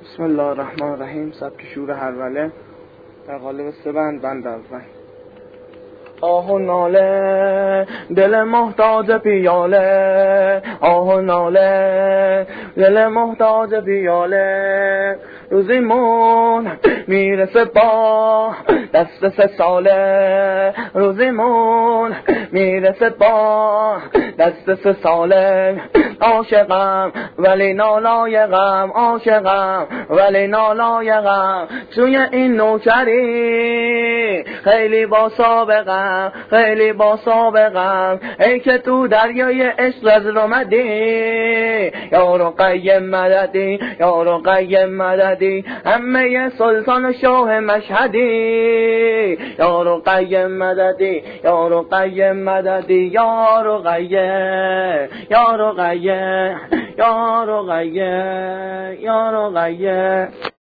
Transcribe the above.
بسم الله الرحمن الرحیم. سبک شور هروله در قالب 3 بند اول. آه و ناله دل محتاج پیاله، آه و ناله دل محتاج پیاله، روزیمون میرسه با دست 3 ساله، روزیمون میرسه با دست 3 ساله. عاشقم ولی نالایقم، عاشقم ولی نالایقم، توی این نوکری خیلی با سابقم، خیلی با سابقم. ای که تو دریای عشق از رمدی، یا رقیه مددی، یا رقیه مددی، همه سلطان و شاه مشهدی، یا رقیه مددی، یا رقیه مددی، یا رقیه، یا رقیه، یا رقیه، یا رقیه.